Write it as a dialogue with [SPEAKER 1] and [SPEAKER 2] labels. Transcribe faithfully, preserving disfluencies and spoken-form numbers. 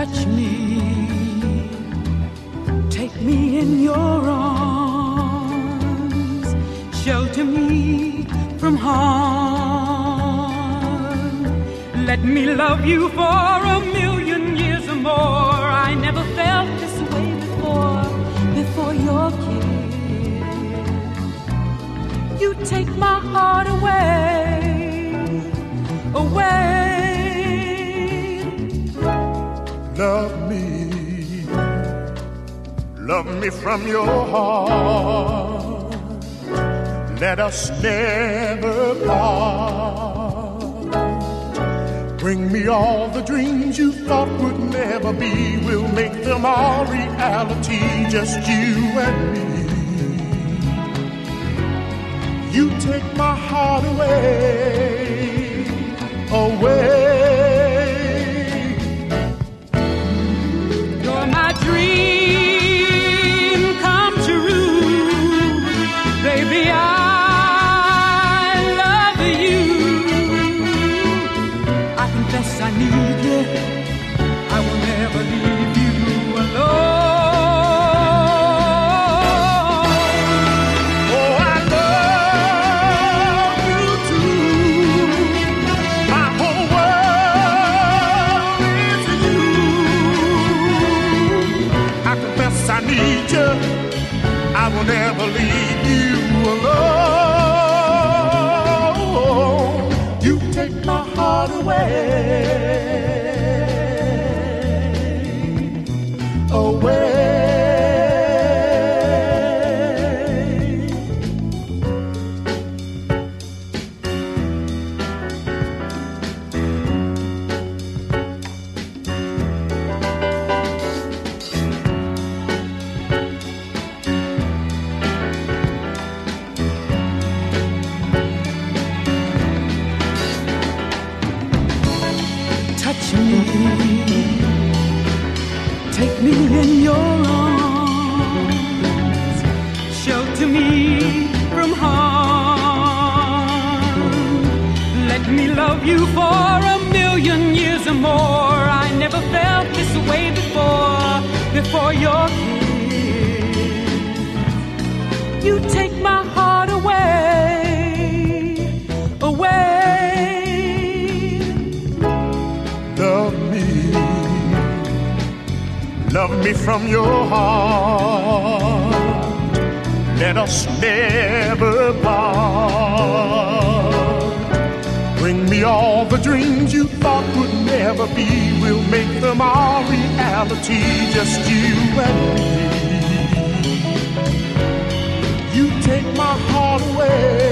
[SPEAKER 1] touch me, take me in your arms, shelter me from harm. Let me love you for a million years or more. I never felt this way before, before your kiss. You take my heart away, away.
[SPEAKER 2] Love me, love me from your heart. Let us never part. Bring me all the dreams you thought would never be. We'll make them all reality, just you and me. You take my heart away, away.
[SPEAKER 1] You're my dream come true, baby. I love you. I confess I need you. I will never leave you alone.
[SPEAKER 2] I need you. I will never leave you alone. You take my heart away, away.
[SPEAKER 1] Touch me, take me in your arms, shelter me from harm. Let me love you for a million years or more. I never felt this way before, before your kiss. You take my heart away, away.
[SPEAKER 2] Love me, love me from your heart. Let us never part. Bring me all the dreams you thought would never be. We'll make them all reality, just you and me. You take my heart away,